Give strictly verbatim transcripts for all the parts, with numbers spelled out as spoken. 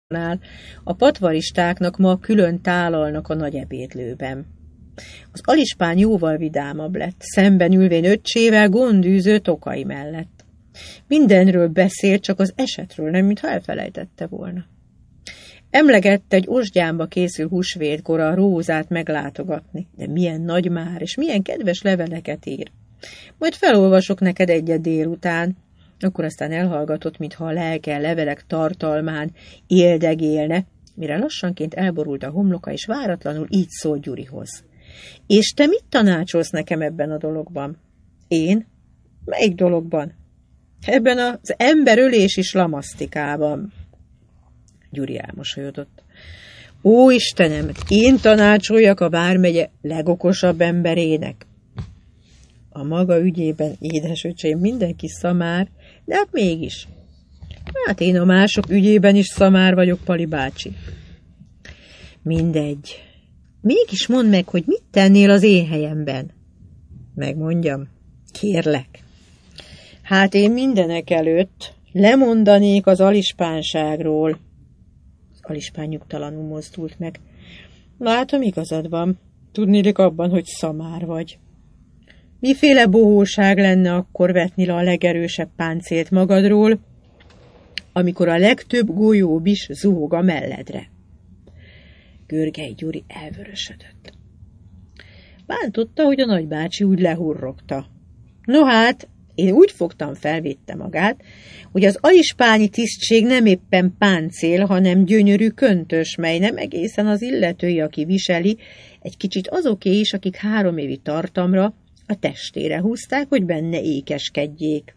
A patvaristáknak ma külön tálalnak a nagy ebédlőben. Az alispán jóval vidámabb lett, szemben ülvén öccsével gondűző Tokai mellett. Mindenről beszélt, csak az esetről nem, mintha elfelejtette volna. Emlegette, egy Osgyánba készül húsvétkor a Rózát meglátogatni, de milyen nagy már, és milyen kedves leveleket ír. Majd felolvasok neked egyet délután, akkor aztán elhallgatott, mintha a lelke levelek tartalmán éldegélne, mire lassanként elborult a homloka, és váratlanul így szólt Gyurihoz. És te mit tanácsolsz nekem ebben a dologban? Én? Melyik dologban? Ebben az emberölési slamasztikában. Gyuri elmosolyodott. Ó, Istenem, én tanácsoljak a vármegye legokosabb emberének. A maga ügyében, édesöcsém, mindenki szamár, de hát mégis. Hát én a mások ügyében is szamár vagyok, Pali bácsi. Mindegy. Mégis mondd meg, hogy mit tennél az én helyemben. Megmondjam? Kérlek. Hát én mindenek előtt lemondanék az alispánságról. Az alispán nyugtalanul mozdult meg. Látom, igazad van. Tudnélik abban, hogy szamár vagy. Miféle bohóság lenne akkor vetni le a legerősebb páncélt magadról, amikor a legtöbb golyóbis zuhog a melledre? Görgei Gyuri elvörösödött. Bántotta, hogy a nagybácsi úgy lehurrogta. No hát, én úgy fogtam, felvédte magát, hogy az alispányi tisztség nem éppen páncél, hanem gyönyörű köntös, mely nem egészen az illetői, aki viseli, egy kicsit azoké is, akik három évi tartamra a testére húzták, hogy benne ékeskedjék.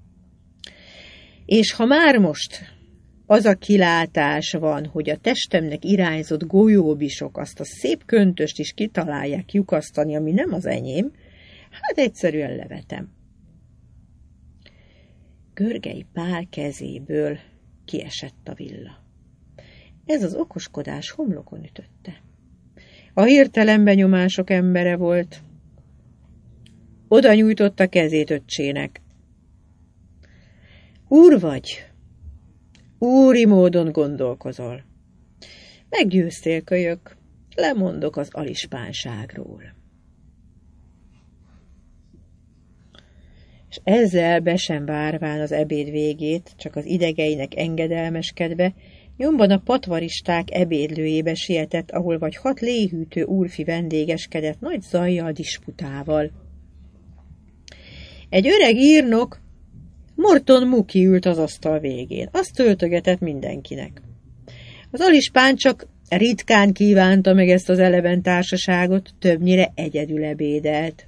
És ha már most az a kilátás van, hogy a testemnek irányzott golyóbisok azt a szép köntöst is kitalálják lyukasztani, ami nem az enyém, hát egyszerűen levetem. Görgei Pál kezéből kiesett a villa. Ez az okoskodás homlokon ütötte. A hirtelen benyomások embere volt. Oda nyújtotta kezét öccsének. Úr vagy? Úri módon gondolkozol. Meggyőztél, kölyök, lemondok az alispánságról. És ezzel be sem várván az ebéd végét, csak az idegeinek engedelmeskedve, nyomban a patvaristák ebédlőjébe sietett, ahol vagy hat léhűtő úrfi vendégeskedett nagy zajjal, disputával. Egy öreg írnok, Morton Muki ült az asztal végén. Azt töltögetett mindenkinek. Az alispán csak ritkán kívánta meg ezt az eleven társaságot, többnyire egyedül ebédelt.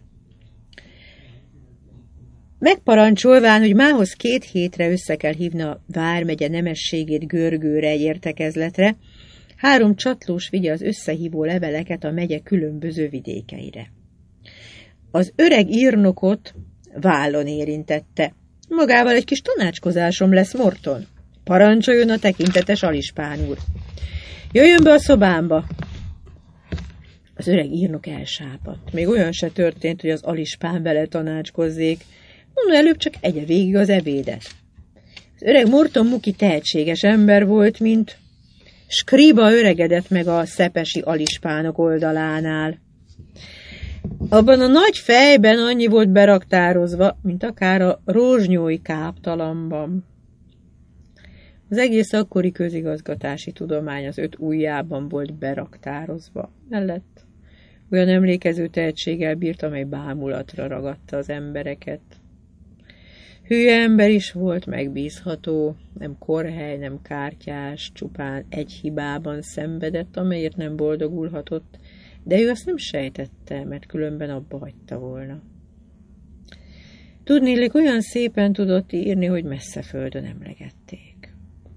Megparancsolván, hogy mához két hétre össze kell hívni a vármegye nemességét Görgőre egy értekezletre, három csatlós vigye az összehívó leveleket a megye különböző vidékeire. Az öreg írnokot vállon érintette. Magával egy kis tanácskozásom lesz, Morton. Parancsoljon a tekintetes alispán úr. Jöjjön be a szobámba. Az öreg írnok elsápadt. Még olyan se történt, hogy az alispán vele tanácskozzék. Mondom, előbb csak egye végig az ebédet. Az öreg Morton Muki tehetséges ember volt, mint Skriba öregedett meg a szepesi alispánok oldalánál. Abban a nagy fejben annyi volt beraktározva, mint akár a rózsnyói káptalamban. Az egész akkori közigazgatási tudomány az öt ujjában volt beraktározva. Mellett olyan emlékező tehetséggel bírt, amely bámulatra ragadta az embereket. Hülye ember is volt, megbízható, nem korhely, nem kártyás, csupán egy hibában szenvedett, amelyért nem boldogulhatott, de ő azt nem sejtette, mert különben abba hagyta volna. Tudnélik, olyan szépen tudott írni, hogy messze földön emlegették.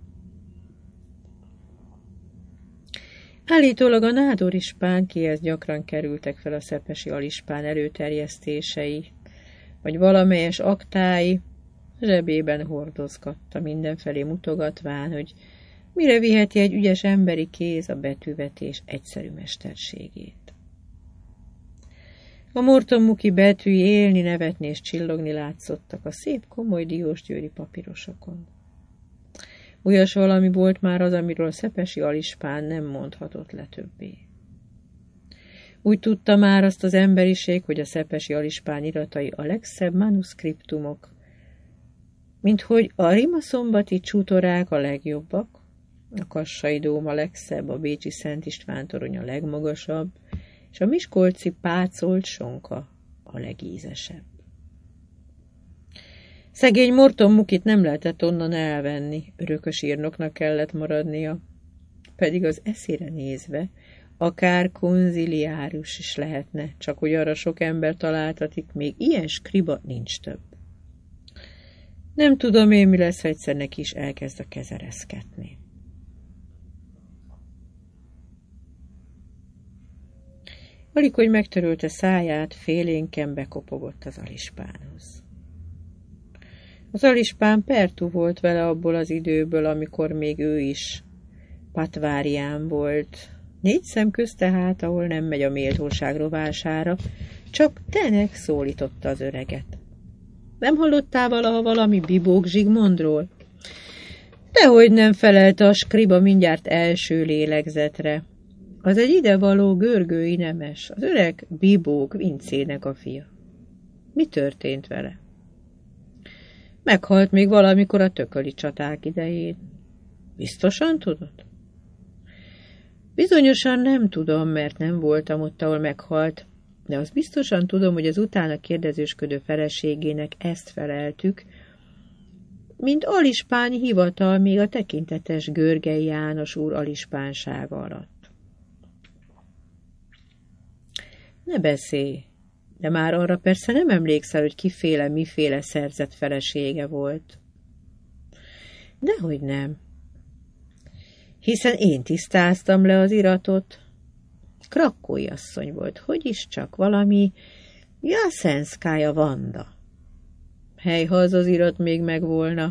Állítólag a nádor ispán, kihez gyakran kerültek fel a szepesi alispán előterjesztései, vagy valamelyes aktái, zsebében hordozgatta, mindenfelé mutogatván, hogy mire viheti egy ügyes emberi kéz a betűvetés egyszerű mesterségét. A Morton Muki betűi élni, nevetni és csillogni látszottak a szép, komoly diósgyőri papírosokon. Olyas valami volt már az, amiről a szepesi alispán nem mondhatott le többé. Úgy tudta már azt az emberiség, hogy a szepesi alispán iratai a legszebb manuszkriptumok, mint hogy a rimaszombati csútorák a legjobbak, a kassai dóm a legszebb, a bécsi Szent István torony a legmagasabb, és a miskolci pácolt sonka a legízesebb. Szegény Morton Mukit nem lehetett onnan elvenni, örökös írnoknak kellett maradnia, pedig az eszére nézve akár konziliárus is lehetne, csak hogy arra sok ember találtatik, még ilyen skriba nincs több. Nem tudom én, mi lesz, ha egyszer neki is elkezd a kezereszketni. Alig, hogy megtörölte száját, félénken bekopogott az alispánhoz. Az alispán pertú volt vele abból az időből, amikor még ő is patvárián volt. Négy szem közt tehát, ahol nem megy a méltóság rovására, csak Tenek szólította az öreget. Nem hallottál valaha valami Bibók Zsigmondról? Dehogy nem felelte a skriba mindjárt első lélegzetre. Az egy idevaló görgői nemes, az öreg Bibók Vincének a fia. Mi történt vele? Meghalt még valamikor a tököli csaták idején. Biztosan tudod? Bizonyosan nem tudom, mert nem voltam ott, ahol meghalt, de azt biztosan tudom, hogy az utána kérdezősködő feleségének ezt feleltük, mint alispáni hivatal még a tekintetes Görgei János úr alispánsága alatt. Ne beszélj, de már arra persze nem emlékszel, hogy kiféle, miféle szerzett felesége volt. Dehogy nem. Hiszen én tisztáztam le az iratot. Krakkói asszony volt, hogy is csak valami Jaszenszkája Vanda. Hely, ha az az irat még megvolna.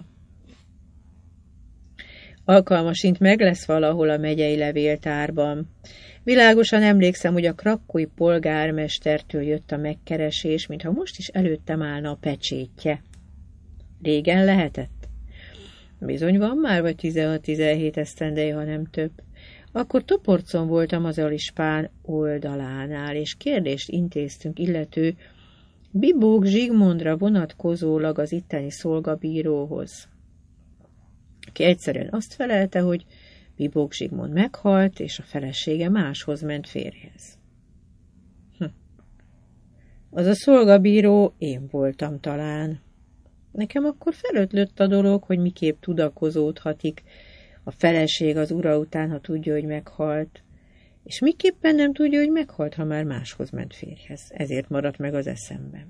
Alkalmasint meg lesz valahol a megyei levéltárban. Világosan emlékszem, hogy a krakkói polgármestertől jött a megkeresés, mintha most is előttem állna a pecsétje. Régen lehetett? Bizony van már, vagy tizenhat-tizenhét esztendei, ha nem több. Akkor toporcon voltam az alispán oldalánál, és kérdést intéztünk illető Bibók Zsigmondra vonatkozólag az itteni szolgabíróhoz, aki egyszerűen azt felelte, hogy Bibók Zsigmond meghalt, és a felesége máshoz ment férjhez. Hm. Az a szolgabíró én voltam talán. Nekem akkor felötlött a dolog, hogy miképp tudakozódhatik a feleség az ura után, ha tudja, hogy meghalt, és miképpen nem tudja, hogy meghalt, ha már máshoz ment férjhez. Ezért maradt meg az eszemben.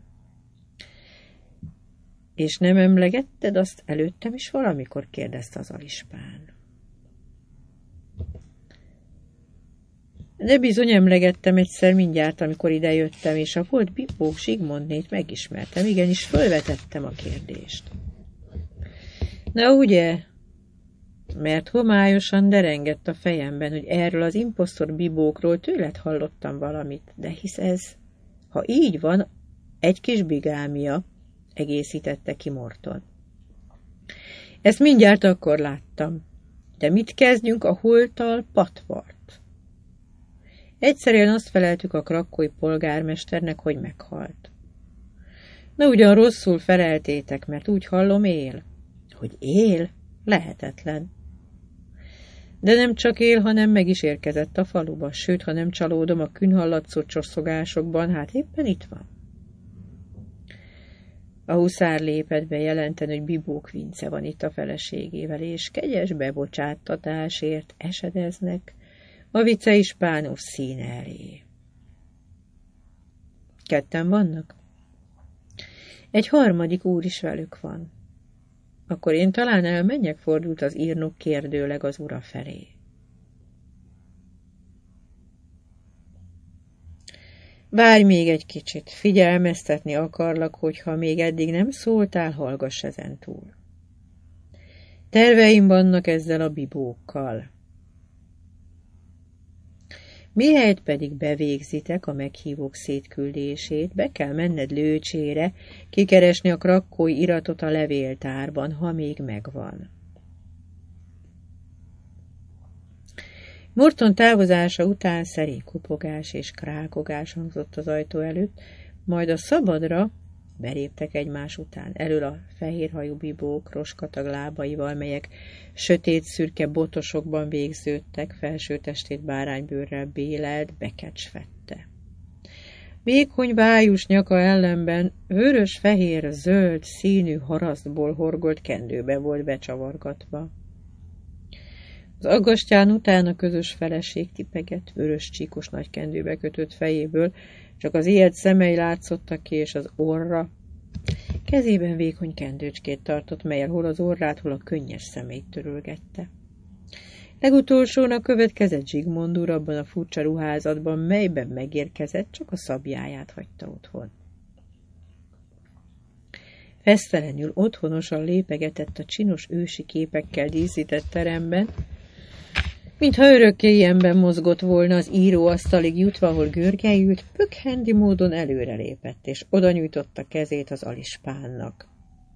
És nem emlegetted azt előttem is valamikor, kérdezte az alispán. De bizony emlegettem egyszer mindjárt, amikor idejöttem, és a volt Bibók Zsigmondnét megismertem, igenis fölvetettem a kérdést. Na ugye, mert homályosan derengett a fejemben, hogy erről az imposztor Bibókról tőled hallottam valamit, de hisz ez, ha így van, egy kis bigámia, egészítette ki Morton. Ezt mindjárt akkor láttam, de mit kezdjünk a holttal patvart? Egyszerűen azt feleltük a krakkói polgármesternek, hogy meghalt. Na ugyan rosszul feleltétek, mert úgy hallom él. Hogy él? Lehetetlen. De nem csak él, hanem meg is érkezett a faluba, sőt, ha nem csalódom a künhallatszó csosszogásokban, hát éppen itt van. A huszár lépett be jelenteni, hogy Bibók Vince van itt a feleségével, és kegyes bebocsáttatásért esedeznek a viceispánus színe elé. Ketten vannak? Egy harmadik úr is velük van. Akkor én talán elmenjek, fordult az írnok kérdőleg az ura felé. Várj még egy kicsit, figyelmeztetni akarlak, hogyha még eddig nem szóltál, hallgass ezen túl. Terveim vannak ezzel a bibókkal. Mihelyt pedig bevégzitek a meghívók szétküldését, be kell menned Lőcsére, kikeresni a krakkói iratot a levéltárban, ha még megvan. Morton távozása után szerény kopogás és krákogás hangzott az ajtó előtt, majd a szabadra beléptek egymás után. Elől a fehérhajú bibók roskatag lábaival, melyek sötét-szürke botosokban végződtek, felső testét báránybőrrel bélelt, Bekecs vette. Vékony vájus nyaka ellenben vörös-fehér-zöld színű harasztból horgolt kendőbe volt becsavargatva. Az aggastyán után a közös feleség tipegett, vörös csíkos nagy kendőbe kötött fejéből, csak az ijed szemei látszottak ki, és az orra. Kezében vékony kendőcskét tartott, melyel hol az orrát, hol a könnyes szemét törölgette. Legutolsónak következett Zsigmond úr abban a furcsa ruházatban, melyben megérkezett, csak a szabjáját hagyta otthon. Fesztelenül otthonosan lépegetett a csinos ősi képekkel díszített teremben, mintha örökké ilyenben mozgott volna, az íróasztalig jutva, ahol Görgely ült, pökhendi módon előrelépett, és oda nyújtotta kezét az alispánnak.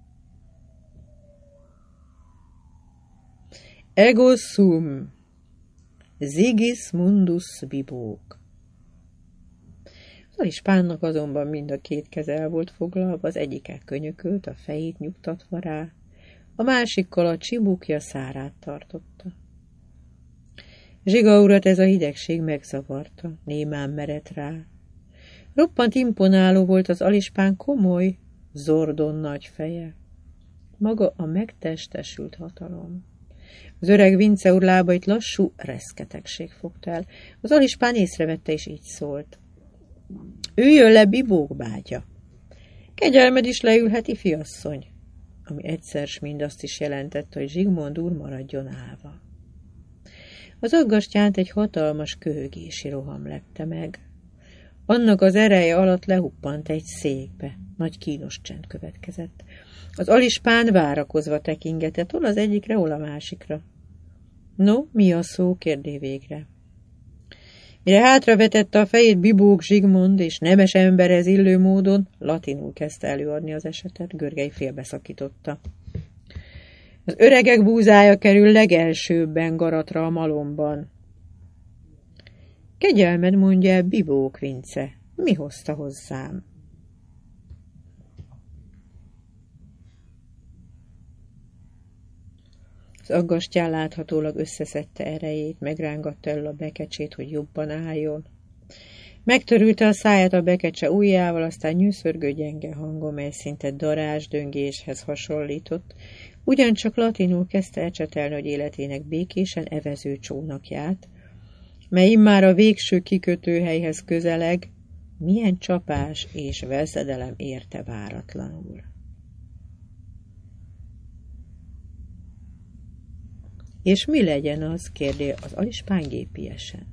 Ego sum, Sigismundus bibók. Az alispánnak azonban mind a két keze el volt foglalva, az egyikkel könyökölt, a fejét nyugtatva rá, a másikkal a csibukja szárát tartotta. Zsiga urat ez a hidegség megzavarta, némán merett rá. Roppant imponáló volt az alispán komoly, zordon nagy feje. Maga a megtestesült hatalom. Az öreg Vince úr lábait lassú reszketegség fogta el. Az alispán észrevette, és így szólt. Üljön le, bibók bátya! Kegyelmed is leülhet, ifiasszony, ami egyszer s mind azt is jelentette, hogy Zsigmond úr maradjon állva. Az aggastyánt egy hatalmas köhögési roham lepte meg. Annak az ereje alatt lehuppant egy székbe. Nagy kínos csend következett. Az alispán várakozva tekingetett, hol az egyikre, hol a másikra. No, mi a szó? Kérdé végre. Mire hátravetette a fejét bibók Zsigmond, és nemes emberhez illő módon latinul kezdte előadni az esetet, Görgely félbeszakította. Az öregek búzája kerül legelsőbben garatra a malomban. Kegyelmed, mondja, bibók Vince, mi hozta hozzám? Az aggastyán láthatólag összeszedte erejét, megrángatta elő a Bekecsét, hogy jobban álljon. Megtörülte a száját a Bekecse ujjával, aztán nyűszörgő gyenge hangon, mely szinte darázsdöngéshez hasonlított, ugyancsak latinul kezdte ecsetelni, hogy életének békésen evező csónakját, mely immár a végső kikötőhelyhez közeleg, milyen csapás és veszedelem érte váratlanul. És mi legyen az? Kérdé az alispán gépiesen.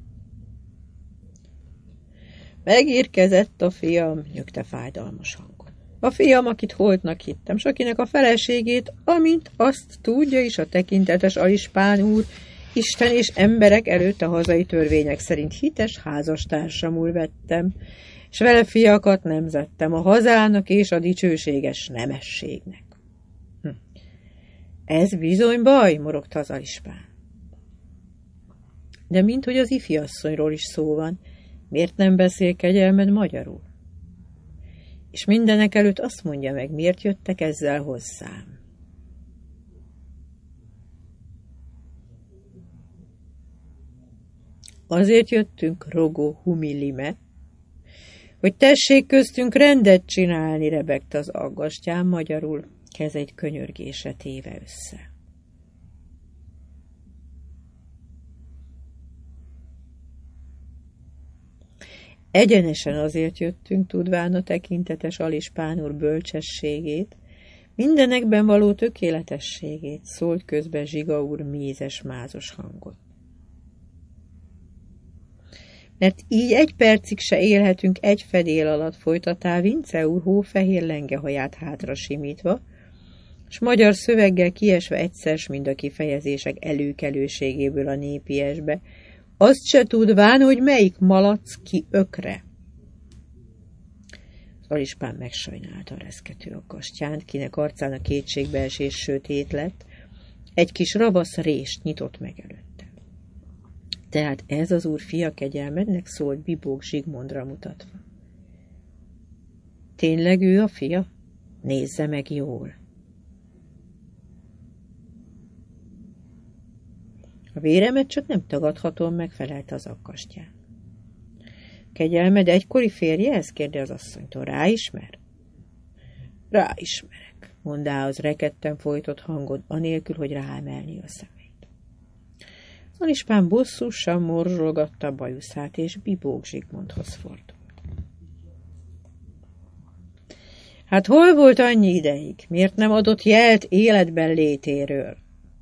Megérkezett a fiam, nyögte fájdalmas hangon. A fiam, akit holtnak hittem, s akinek a feleségét, amint azt tudja is a tekintetes alispán úr, Isten és emberek előtt a hazai törvények szerint hites házastársamul vettem, s vele fiakat nemzettem a hazának és a dicsőséges nemességnek. Hm. Ez bizony baj, morogta az alispán. De minthogy az ifiasszonyról is szó van, miért nem beszél kegyelmed magyarul? És mindenek előtt azt mondja meg, miért jöttek ezzel hozzám? Azért jöttünk, rogó humilime, hogy tessék köztünk rendet csinálni, rebegte az aggastyán magyarul, kez egy könyörgésre téve össze. Egyenesen azért jöttünk, tudván a tekintetes alispán úr bölcsességét, mindenekben való tökéletességét, szólt közben Zsiga úr mézes-mázos hangot. Mert így egy percig se élhetünk egy fedél alatt, folytatá Vince úr hófehér lengehaját hátra simítva, s magyar szöveggel kiesve egyszer, mind a kifejezések előkelőségéből a népiesbe, azt se tudván, hogy melyik malac ki ökre. Az alispán megsajnálta a reszkető aggastyánt, kinek arcán a kétségbeesés sötét lett, egy kis ravasz rést nyitott meg előtte. Tehát ez az úr fia kegyelmednek, szólt Bibók Zsigmondra mutatva. Tényleg ő a fia? Nézze meg jól. A véremet csak nem tagadhatom, megfelelte az akkastyán. Kegyelmed egykori férjehez? Kérde az asszonytól. Ráismer? Ráismerek, mondához rekedten folytott hangon, anélkül, hogy ráemelni a szemét. Alispán bosszúsan morzsolgatta a bajuszát, és Bibók Zsigmondhoz fordult. Hát hol volt annyi ideig? Miért nem adott jelt életben létéről?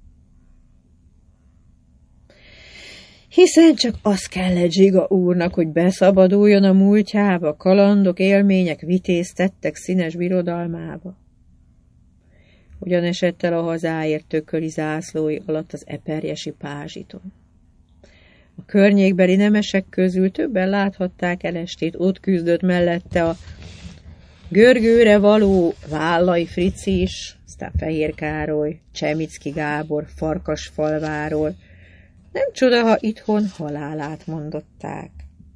Hiszen csak az kellett Zsiga úrnak, hogy beszabaduljon a múltjába, kalandok, élmények, vitéztettek színes birodalmába. Hogyan esett el a hazáért tököli zászlói alatt az eperjesi pázsiton. A környékbeli nemesek közül többen láthatták el estét, ott küzdött mellette a Görgőre való Vállai Frici is, aztán Fehér Károly, Csemicki Gábor, Farkasfalváról. Nem csoda, ha itthon halálát mondották.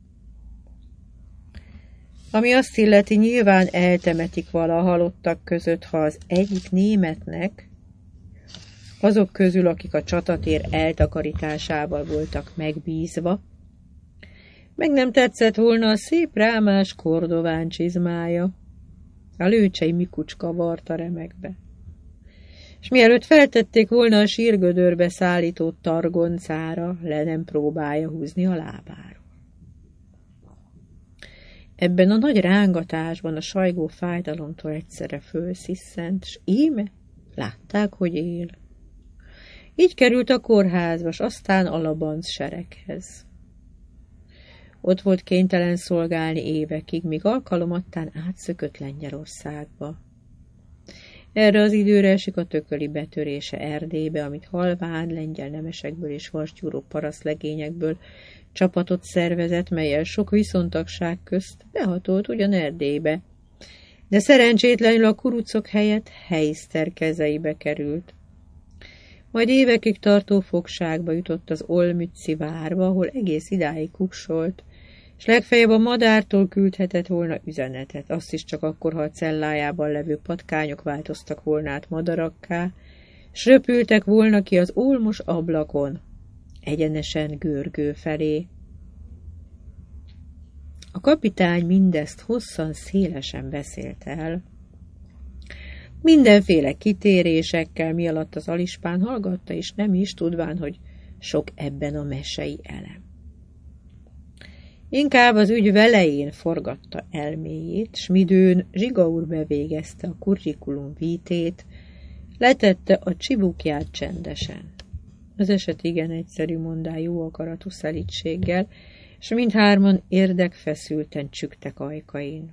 Ami azt illeti, nyilván eltemetik vala a halottak között, ha az egyik németnek, azok közül, akik a csatatér eltakarításával voltak megbízva, meg nem tetszett volna a szép rámás kordován csizmája, a lőcsei mikucska varta remekbe. És mielőtt feltették volna a sírgödörbe szállító targoncára, le nem próbálja húzni a lábáról. Ebben a nagy rángatásban a sajgó fájdalomtól egyszerre fölsziszent, s íme látták, hogy él. Így került a kórházba, s aztán a labanc sereghez. Ott volt kénytelen szolgálni évekig, míg alkalomattán átszökött Lengyelországba. Erre az időre esik a tököli betörése Erdélybe, amit halván lengyel nemesekből és vasgyúró parasztlegényekből csapatot szervezett, mellyel sok viszontagság közt behatolt ugyan Erdélybe. De szerencsétlenül a kurucok helyett Heiszter kezeibe került. Majd évekig tartó fogságba jutott az Olmützi várba, ahol egész idáig kuksolt, és legfeljebb a madártól küldhetett volna üzenetet, azt is csak akkor, ha a cellájában levő patkányok változtak volna át madarakká, s röpültek volna ki az olmos ablakon, egyenesen Görgő felé. A kapitány mindezt hosszan, szélesen beszélt el. Mindenféle kitérésekkel, mi alatt az Alispán hallgatta, és nem is tudván, hogy sok ebben a mesei elem. Inkább az ügy velején forgatta elméjét, s midőn Zsiga úr bevégezte a curriculum vitét, letette a csibukját csendesen. Az eset igen egyszerű, mondá jó akaratú szelídséggel, s mindhárman érdekfeszülten csügtek ajkain.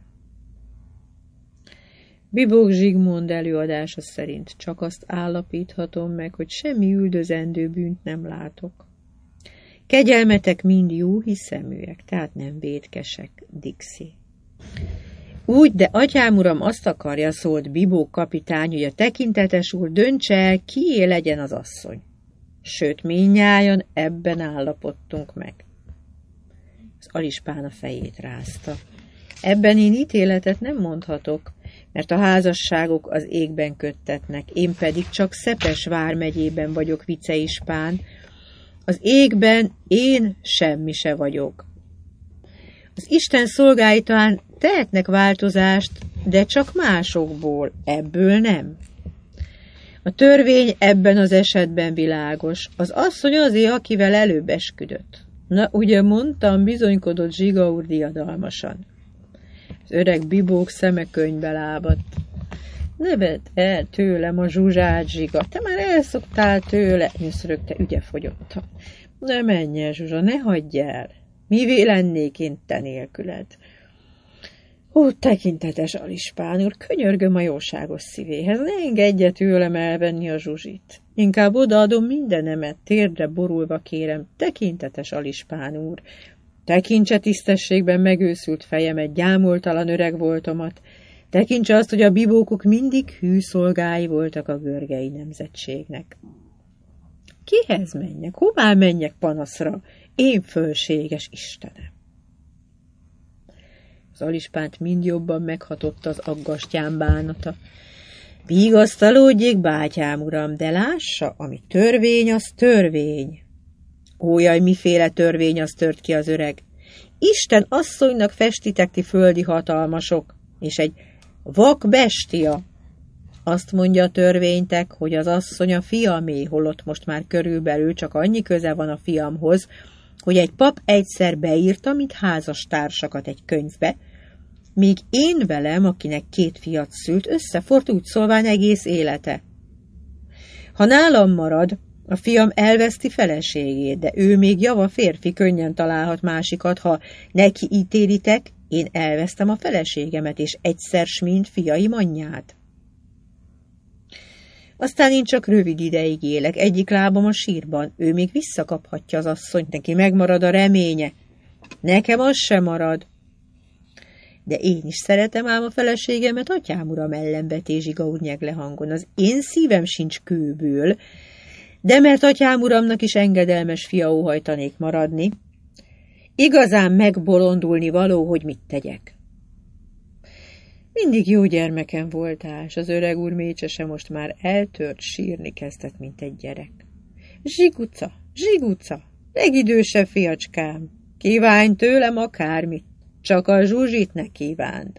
Bibók Zsigmond előadása szerint csak azt állapíthatom meg, hogy semmi üldözendő bűnt nem látok. Kegyelmetek mind jó hiszeműek, tehát nem vétkesek, Dixi. Úgy, de atyám uram azt akarja, szólt Bibók kapitány, hogy a tekintetes úr döntse el, kié legyen az asszony. Sőt, mindnyájan ebben állapodtunk meg. Az Alispán a fejét rázta. Ebben én ítéletet nem mondhatok, mert a házasságok az égben köttetnek, én pedig csak Szepes vármegyében vagyok viceispán, az égben én semmi se vagyok. Az Isten szolgái talán tehetnek változást, de csak másokból, ebből nem. A törvény ebben az esetben világos. Az asszony azért, akivel előbb esküdött. Na, ugye mondtam, bizonykodott Zsiga úr diadalmasan. Az öreg Bibók szeme könyvbe lábadt. Ne vedd el tőlem a Zsuzsát, Zsiga, te már elszoktál tőle, nyöszörögte ügyefogyottan. Ne menj el, Zsuzsa, ne hagyj el. Mivé lennék én te nélküled? Ó, tekintetes Alispán úr, könyörgöm a jóságos szívéhez, ne engedje tőlem elvenni a Zsuzsit. Inkább odaadom mindenemet, térdre borulva kérem, tekintetes Alispán úr. Tekintse tisztességben megőszült fejemet, gyámoltalan öreg voltomat. Tekintse azt, hogy a bibókok mindig hű szolgái voltak a görgei nemzetségnek. Kihez menjek? Hová menjek panaszra? Én fölséges Istenem! Az alispánt mind jobban meghatotta az aggastyán bánata. Vigasztalódjék, bátyám uram, de lássa, ami törvény, az törvény. Ó, jaj, miféle törvény, az tört ki az öreg. Isten asszonynak festitek ti földi hatalmasok, és egy vak bestia. Azt mondja a törvénytek, hogy az asszony a fiamé, holott most már körülbelül csak annyi köze van a fiamhoz, hogy egy pap egyszer beírta, mint házastársakat egy könyvbe, míg én velem, akinek két fiat szült, összefort úgy szólván egész élete. Ha nálam marad, a fiam elveszti feleségét, de ő még java férfi, könnyen találhat másikat, ha neki ítélitek, én elvesztem a feleségemet, és egyszer s mind fiaim anyját. Aztán én csak rövid ideig élek, egyik lábam a sírban, ő még visszakaphatja az asszonyt, neki megmarad a reménye. Nekem az sem marad. De én is szeretem ám a feleségemet, atyám uram, ellenbeté Zsiga úr nyegle hangon. Az én szívem sincs kőből, de mert atyám uramnak is engedelmes fia óhajtanék maradni, igazán megbolondulni való, hogy mit tegyek. Mindig jó gyermekem voltál, s az öreg úr mécsese most már eltört, sírni kezdett, mint egy gyerek. Zsiguca, Zsiguca, legidősebb fiacskám, kívánj tőlem akármit, csak a Zsuzsit ne kívánd.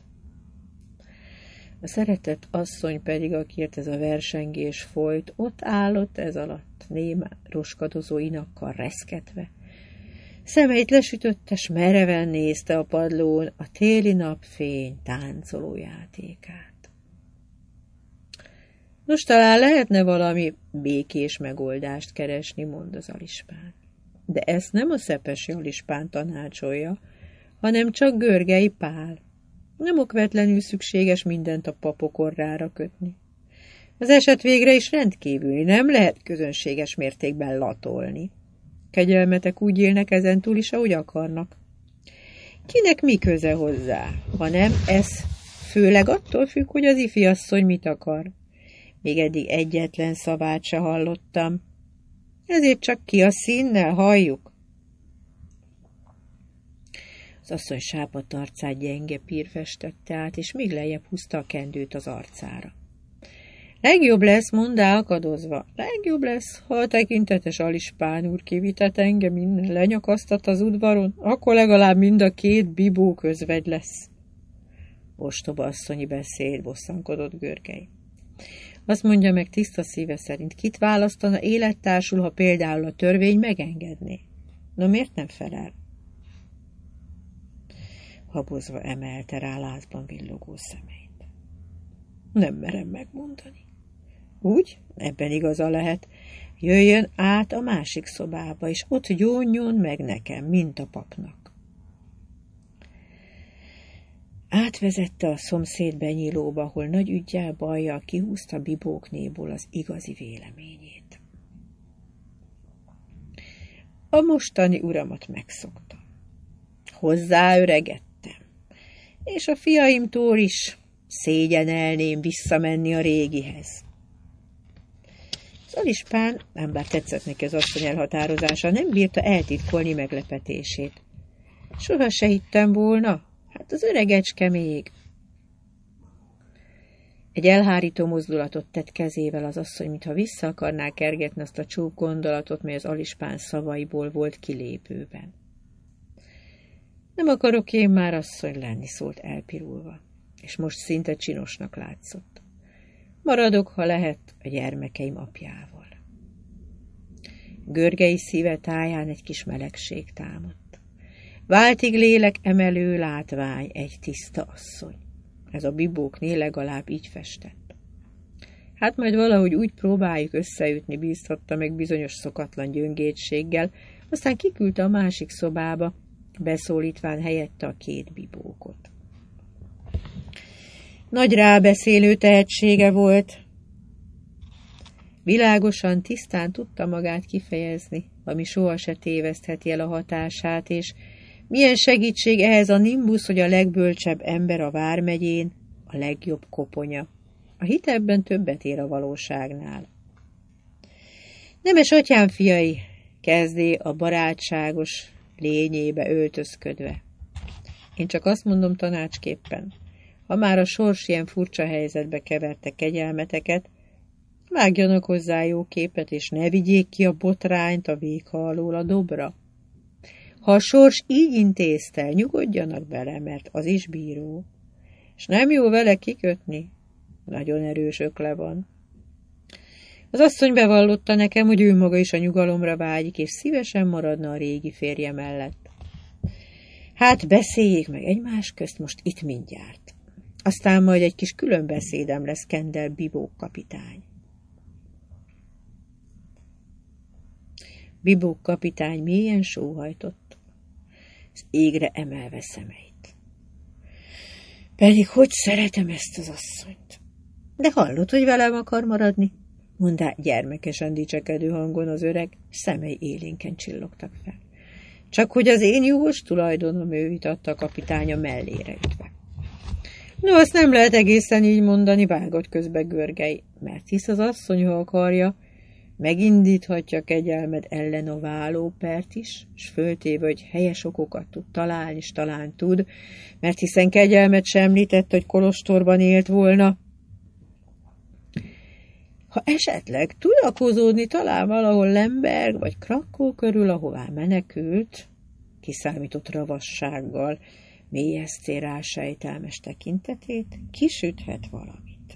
A szeretett asszony pedig, akiért ez a versengés folyt, ott állott ez alatt, némán roskadozó inakkal reszketve. Szemeit lesütötte, s mereven nézte a padlón a téli napfény táncoló játékát. Nos, talán lehetne valami békés megoldást keresni, mond az alispán. De ezt nem a szepesi alispán tanácsolja, hanem csak Görgei Pál. Nem okvetlenül szükséges mindent a papok orrára kötni. Az eset végre is rendkívüli, nem lehet közönséges mértékben latolni. Kegyelmetek úgy élnek ezentúl is, ahogy akarnak. Kinek mi köze hozzá, hanem ez főleg attól függ, hogy az ifiasszony mit akar. Még eddig egyetlen szavát se hallottam. Ezért csak ki a színnel halljuk. Az asszony sápadt arcát gyenge pír festette át, és még lejjebb húzta a kendőt az arcára. Legjobb lesz, mondá akadozva, legjobb lesz, ha a tekintetes alispán úr kivitet engem innen, lenyakasztat az udvaron, akkor legalább mind a két bibó közvegy lesz. Ostoba asszonyi beszéd, bosszankodott Görgei. Azt mondja meg tiszta szíve szerint, kit választana élettársul, ha például a törvény megengedné? No, miért nem felel? Habozva emelte rá lázban villogó szemeit. Nem merem megmondani. Úgy, ebben igaza lehet, jöjjön át a másik szobába, és ott gyónjon meg nekem, mint a papnak. Átvezette a szomszéd benyílóba, ahol nagy üggyel bajjal kihúzta bibóknéból az igazi véleményét. A mostani uramat megszoktam. Hozzáöregettem, és a fiaimtól is szégyenelném visszamenni a régihez. Az alispán, ám bár tetszett neki az asszony elhatározása, nem bírta eltitkolni meglepetését. Soha se hittem volna, hát az öregecske még. Egy elhárító mozdulatot tett kezével az asszony, mintha vissza akarná kergetni azt a csúf gondolatot, mely az alispán szavaiból volt kilépőben. Nem akarok én már asszony lenni, szólt elpirulva, és most szinte csinosnak látszott. Maradok, ha lehet, a gyermekeim apjával. Görgei szíve táján egy kis melegség támadt. Váltig lélek emelő látvány, egy tiszta asszony. Ez a bibókné legalább így festett. Hát majd valahogy úgy próbáljuk összeütni, bíztatta meg bizonyos szokatlan gyöngétséggel, aztán kiküldte a másik szobába, beszólítván helyette a két bibókot. Nagy rábeszélő tehetsége volt. Világosan, tisztán tudta magát kifejezni, ami soha se tévesztheti el a hatását, és milyen segítség ehhez a nimbusz, hogy a legbölcsebb ember a vármegyén, a legjobb koponya. A hit ebben többet ér a valóságnál. Nemes atyám fiai, kezdé a barátságos lényébe öltözködve. Én csak azt mondom tanácsképpen, ha már a sors ilyen furcsa helyzetbe keverte kegyelmeteket, vágjanak hozzá jó képet, és ne vigyék ki a botrányt a végha alól a dobra. Ha a sors így intézte, nyugodjanak bele, mert az is bíró. És nem jó vele kikötni? Nagyon erős ökle van. Az asszony bevallotta nekem, hogy ő maga is a nyugalomra vágyik, és szívesen maradna a régi férje mellett. Hát beszéljék meg egymás közt most itt mindjárt. Aztán majd egy kis különbeszédem lesz Kendall Bibó kapitány. Bibó kapitány mélyen sóhajtott, az égre emelve szemeit. Pedig hogy szeretem ezt az asszonyt? De hallod, hogy velem akar maradni? Mondá gyermekesen dicsekedő hangon az öreg, szemei élénken csillogtak fel. Csak hogy az én jogos tulajdonom, ő vitatta a kapitánya mellére ütve. No, azt nem lehet egészen így mondani, vágott közbe Görgei, mert hisz az asszony, ha akarja, megindíthatja kegyelmed ellen a vállópert is, s föltéve, hogy helyes okokat tud találni, és talán tud, mert hiszen kegyelmet sem említett, hogy kolostorban élt volna. Ha esetleg tudakozódni talán valahol Lemberg vagy Krakó körül, ahová menekült, kiszámított ravassággal, mélyezté rá sejtelmes tekintetét, kisüthet valamit.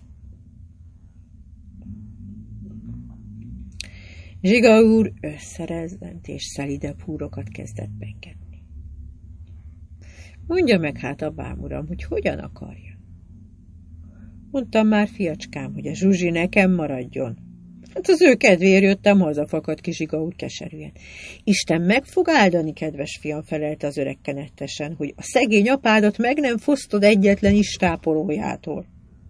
Zsiga úr összerezdent és szelidebb húrokat kezdett pengetni. Mondja meg hát, abám uram, hogy hogyan akarja. Mondtam már, fiacskám, hogy a Zsuzsi nekem maradjon. Hát az ő kedvéért jöttem haza, fakadt ki Zsiga úr keserűen. Isten meg fog áldani, kedves fiam, felelte az öreg kenettesen, hogy a szegény apádat meg nem fosztod egyetlen istápolójától.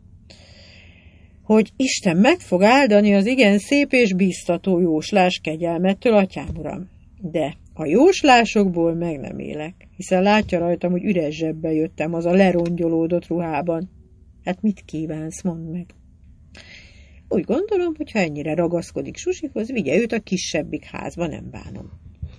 Hogy Isten meg fog áldani az igen szép és bíztató jóslás kegyelmettől, atyám uram. De a jóslásokból meg nem élek, hiszen látja rajtam, hogy üres zsebbel jöttem az a lerongyolódott ruhában. Hát mit kívánsz, mondd meg? Úgy gondolom, hogy ha ennyire ragaszkodik Zsuzsihoz, vigye őt a kisebbik házba, nem bánom.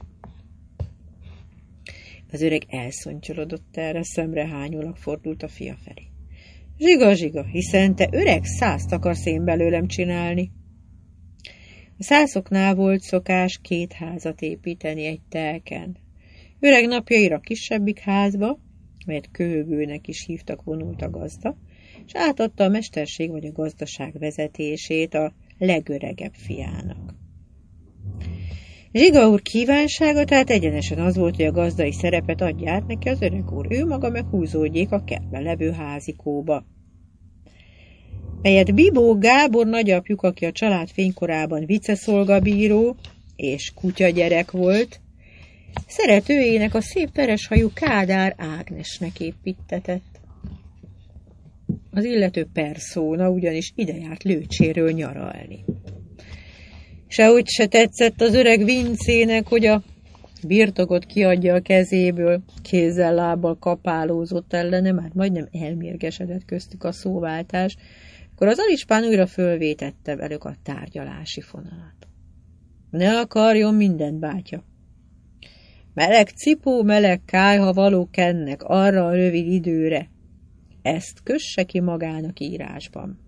Az öreg elszontyolodott erre, szemrehányólag fordult a fia felé. Zsiga, zsiga, hiszen te öreg százt akarsz én belőlem csinálni. A szászoknál volt szokás két házat építeni egy telken. Öreg napjaira kisebbik házba, melyet köhögőnek is hívtak, vonult a gazda, és átadta a mesterség vagy a gazdaság vezetését a legöregebb fiának. Zsiga úr kívánsága tehát egyenesen az volt, hogy a gazdai szerepet adja át neki az öreg úr, ő maga meg húzódjék a kertben levő házikóba, melyet Bibó Gábor nagyapjuk, aki a család fénykorában viceszolgabíró és kutyagyerek volt, szeretőjének, a szép vereshajú Kádár Ágnesnek építtetett. Az illető perszóna ugyanis ide járt Lőcséről nyaralni. Sehogy se tetszett az öreg Vincének, hogy a birtokot kiadja a kezéből, kézzel-lábbal kapálózott ellene, már majdnem elmérgesedett köztük a szóváltás, akkor az alispán újra fölvétette velük a tárgyalási fonalat. Ne akarjon mindent, bátya. Meleg cipó, meleg kályha való kennek arra a rövid időre. Ezt kösse ki magának írásban.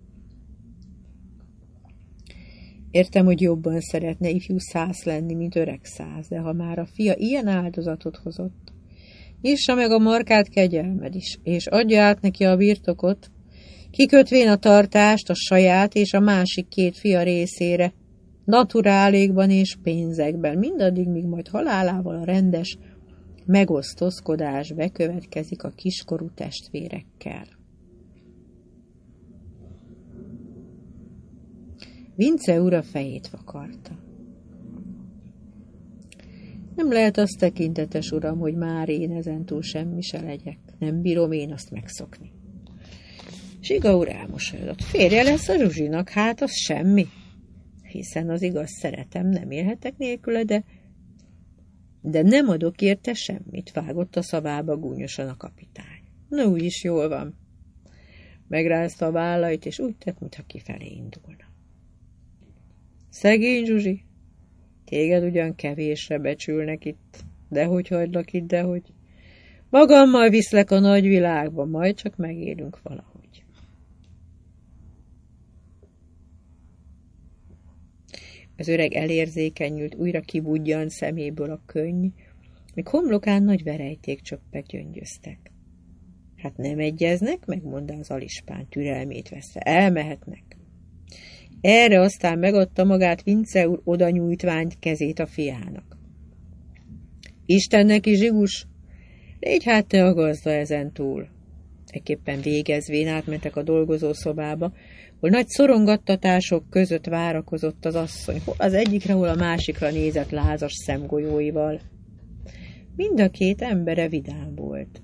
Értem, hogy jobban szeretne ifjú szász lenni, mint öreg szász, de ha már a fia ilyen áldozatot hozott, nyissa meg a markát kegyelmed is, és adja át neki a birtokot, kikötvén a tartást a saját és a másik két fia részére, naturálékban és pénzekben, mindaddig, míg majd halálával a rendes megosztozkodás bekövetkezik a kiskorú testvérekkel. Vince úr a fejét vakarta. Nem lehet az tekintetes, uram, hogy már én ezentúl semmi se legyek. Nem bírom én azt megszokni. Zsiga úr elmosolyodott. Férje lesz a Zsuzsinak, hát az semmi. Hiszen az igaz szeretem, nem élhetek nélküle, de... De nem adok érte semmit, vágott a szavába gúnyosan a kapitány. Na, úgyis jól van. Megrázta a vállait, és úgy tett, mintha kifelé indulna. Szegény Zsuzsi, Téged ugyan kevésre becsülnek itt, de hogy hagylak itt, de hogy magammal viszlek a nagyvilágba, majd csak megélünk valahogy. Az öreg elérzékenyült, újra kibudjan szeméből a könny, míg homlokán nagy verejtékcsöppek gyöngyöztek. Hát nem egyeznek, megmondta az alispán türelmét veszve. Elmehetnek. Erre aztán megadta magát Vince úr oda nyújtványt kezét a fiának. Istennek is, Zsigus, légy hát te a gazda ezentúl. Ekképpen végezvén átmentek a dolgozószobába, hol nagy szorongattatások között várakozott az asszony, hol az egyikre, hol a másikra nézett lázas szemgolyóival. Mind a két embere vidám volt.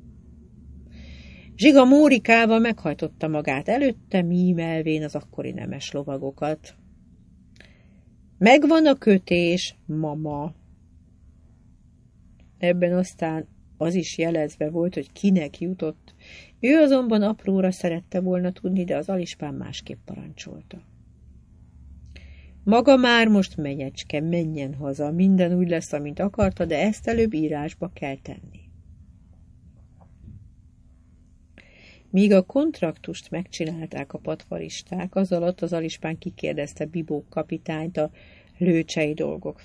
Zsiga Mórikával meghajtotta magát előtte, mímelvén az akkori nemes lovagokat. Megvan a kötés, mama. Ebben aztán az is jelezve volt, hogy kinek jutott. Ő azonban apróra szerette volna tudni, de az alispán másképp parancsolta. Maga már most menyecske, menjen haza, minden úgy lesz, amint akarta, de ezt előbb írásba kell tenni. Míg a kontraktust megcsinálták a patvaristák, az alatt az alispán kikérdezte Bibó kapitányt a lőcsei dolgok